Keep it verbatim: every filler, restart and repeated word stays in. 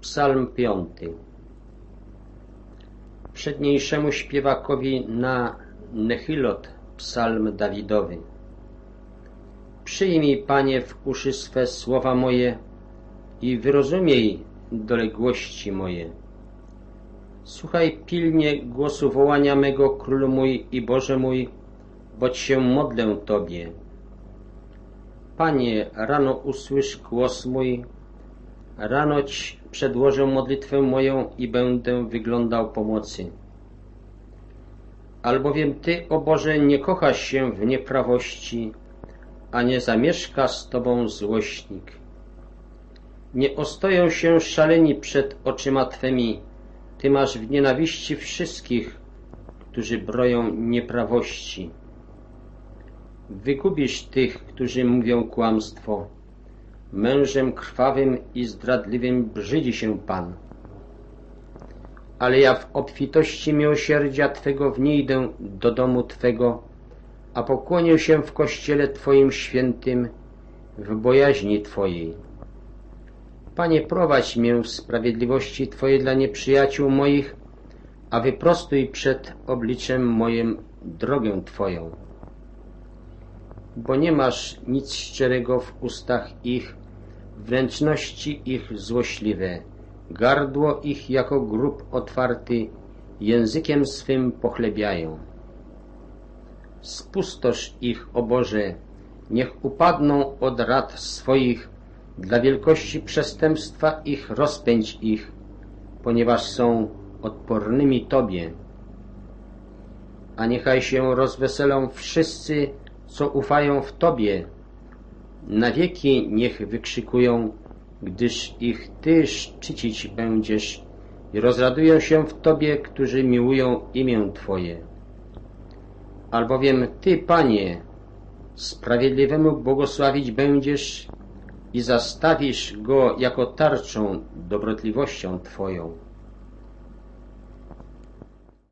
Psalm piąty. Przedniejszemu śpiewakowi na Nechilot psalm Dawidowy. Przyjmij, Panie, w uszy swe słowa moje i wyrozumiej doległości moje. Słuchaj pilnie głosu wołania mego, Królu mój i Boże mój, boć się modlę Tobie. Panie, rano usłysz głos mój, ranoć przedłożę modlitwę moją i będę wyglądał pomocy. Albowiem Ty, o Boże, nie kochasz się w nieprawości, a nie zamieszka z Tobą złośnik. Nie ostoją się szaleni przed oczyma Twymi, Ty masz w nienawiści wszystkich, którzy broją nieprawości. Wygubisz tych, którzy mówią kłamstwo. Mężem krwawym i zdradliwym brzydzi się Pan. Ale ja w obfitości miłosierdzia Twego wniejdę do domu Twego, a pokłonię się w kościele Twoim świętym, w bojaźni Twojej. Panie, prowadź mię w sprawiedliwości Twojej dla nieprzyjaciół moich, a wyprostuj przed obliczem moim drogę Twoją. Bo nie masz nic szczerego w ustach ich, wnętrzności ich złośliwe, gardło ich jako grób otwarty, językiem swym pochlebiają. Spustosz ich, o Boże, niech upadną od rad swoich, dla wielkości przestępstwa ich rozpędź ich, ponieważ są odpornymi Tobie. A niechaj się rozweselą wszyscy, co ufają w Tobie. Na wieki niech wykrzykują, gdyż ich Ty szczycić będziesz i rozradują się w Tobie, którzy miłują imię Twoje. Albowiem Ty, Panie, sprawiedliwemu błogosławić będziesz i zastawisz go jako tarczą dobrotliwością Twoją.